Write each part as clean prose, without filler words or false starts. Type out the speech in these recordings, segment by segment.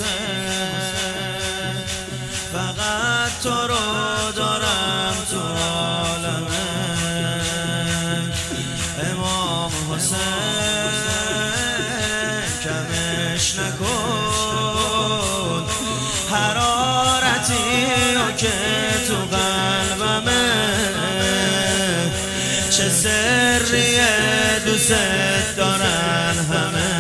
حسین، فقط تو رو دارم تو عالمه. امام حسین کمش نکن حرارتی که تو قلبمه، چه سریه دوست دارن همه.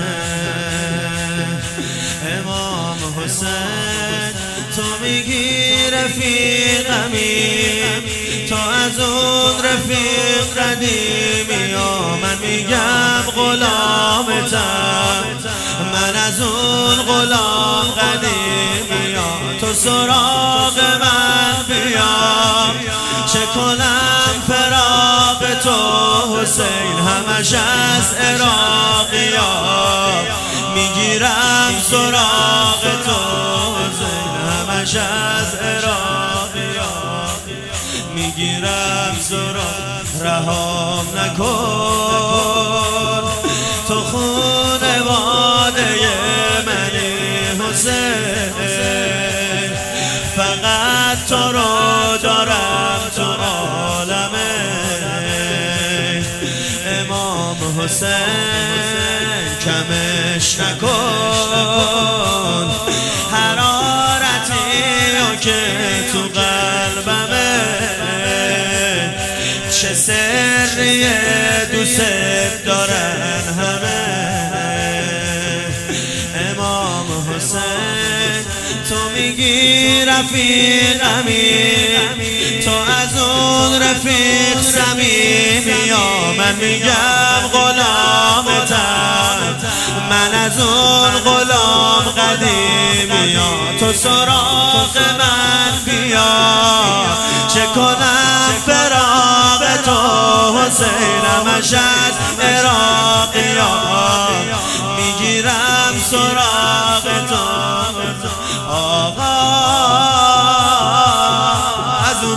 امام حسین تو میگی رفیقمی، تو از اون رفیق قدیمی ها، من میگم غلامتم، من از اون غلام قدیمی ها. تو سراغ من بیا، چه کنم فراق تو حسین، همش از عراقیا میگیرم سراغ تو حسین، همش از عراقیا میگیرم سراغ. رهام نکن تو خونواده منی حسین، فقط تو رو دارم تو عالمه. امام حسین کمش نکن حرارتی که تو قلبمه، چه سریه دوست دارن همه. امام حسین تو میگی رفیقمی، تو از اون رفیق صمیمی ها، من میگم غلامتم، من از اون غلام قدیمی ها. تو سراغ من بیا، چه کنم فراق تو حسین، همش از عراقیا میگیرم سراغ تو. آقا از اون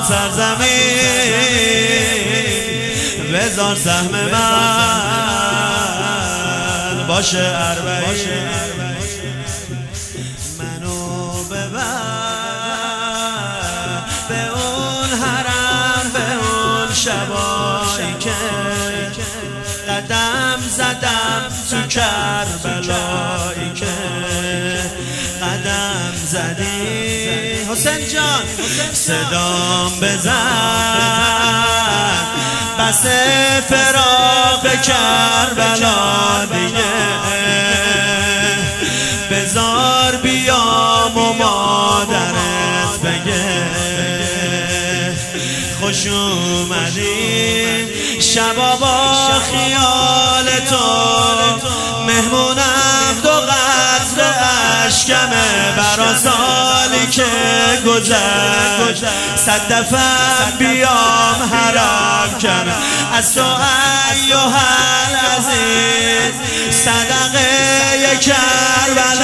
سرزمین بذار سهم من باشه اربعین، منو ببر به اون حرم، به اون شبایی که قدم زدم تو کربلایی که قدم زدی حسین جان. صدام بزن بس فراق کربلا دیگه، بزار بیام و مادرت بگه خوش اومدی شبا با خیال تو، مهمونم دو قطره اشکمه برا سالی که گذشت، صد دفعه بیام حرم کمه از تو ایها العزیز، صدقه کربلا